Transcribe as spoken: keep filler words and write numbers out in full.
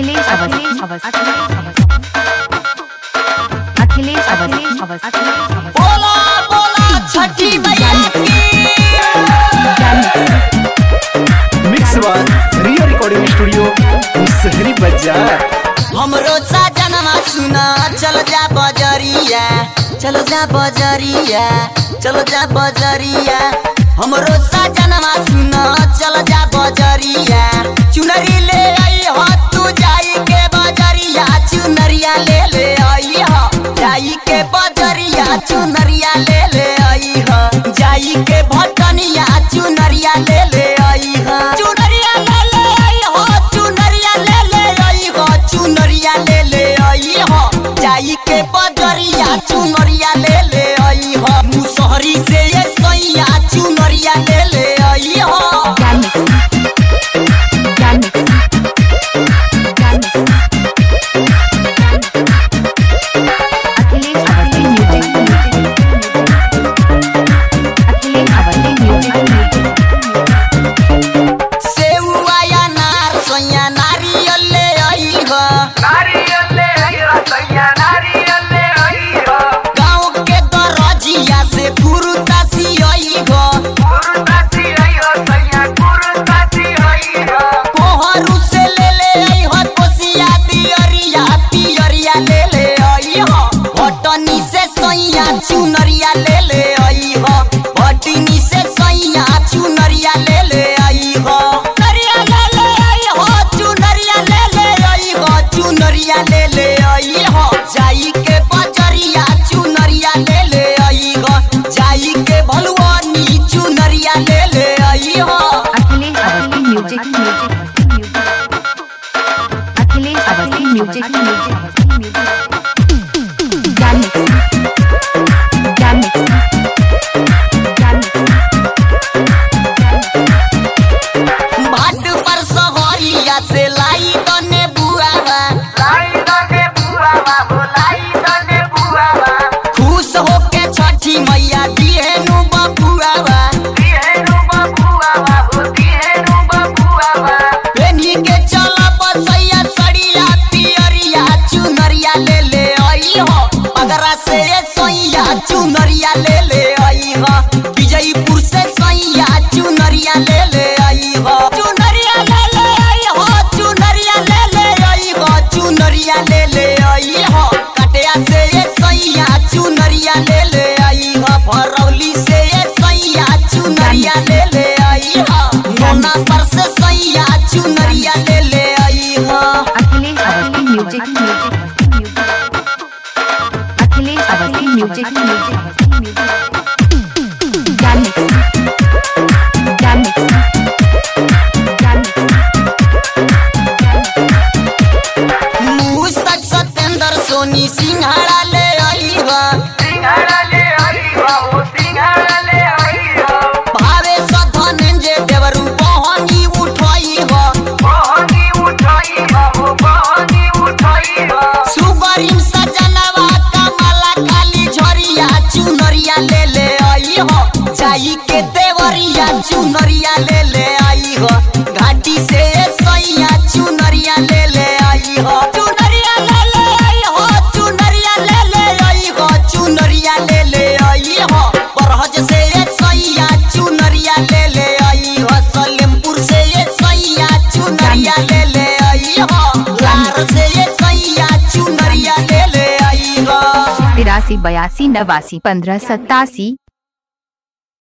अखिलेश अवस्थी अवस्थी अखिलेश अवस्थी अवस्थी बोला बोला छठी मैया की mix one real recording studio शहरी बाजार। हमरो साजनमा सुना चल जा बजरिया चल जा बजरिया चल जा बजरिया हमरो साजनमा सुना चल जा बजरिया चुनरी ले आई हो तू जाई के बजरिया चुनरिया ले ले आई हो जाई के बजरिया चुनरिया ले ले आई हो जाई के भटनिया चुनरिया ले ले आई हो चुनरिया ले ले आई हो चुनरिया ले ले आई हो चुनरिया ले ले आई हो जाई के बजरिया चुनरिया ले ले आई हो मुसहरी से ये सैया चुनरिया ले ले आई हो चुनरिया ले ले आई हो भटनी से सैया चुनरिया ले ले आई हो नरिया ले ले आई हो चुनरिया ले ले आई हो चुनरिया ले ले आई हो जाई के बजरिया चुनरिया ले ले आई हो जाई के भलवानी चुनरिया ले ले आई हो अखिलेश अवस्थी म्यूजिक अखिलेश अवस्थी म्यूजिक चुनरिया ले ले आई हो विजयपुर से सैया चुनरिया ले ले आई हो चुनरिया ले ले आई हो चुनरिया ले ले आई हो चुनरिया ले ले आई हो कटिया से ये सैया चुनरिया ले ले आई हो भरौली से ये सैया चुनरिया ले ले आई हो मोना पर से सैया चुनरिया ले ले आई हो अखिलेश अवस्थी म्यूजिक अखिलेश अवस्थी म्यूजिक सोनी सिंघाड़ा ले आई हो सिंघाड़ा ले आई हो सिंघाड़ा ले आई हो भावे सधन जे देवरू बहनी उठाई हो बहनी उठाई हो बहनी उठाई हो सुबरिम सजनवा कमला काली झरिया चुनरिया ले ले आई हो जाई के देवरिया चुनरिया ले ले आई हो घाटी से सैया चुनरिया ले ले आई हो चुनरिया ले ले आई हो चुनरिया ले ले आई हो चुनरिया ले ले आई हो बरहज से ये सैया चुनरिया ले ले आई हो सलेमपुर से ये सैया चुनरिया ले ले आई हो लार से ये सैया चुनरिया ले ले आई हो तिरासी बयासी नवासी पंद्रह सत्तासी।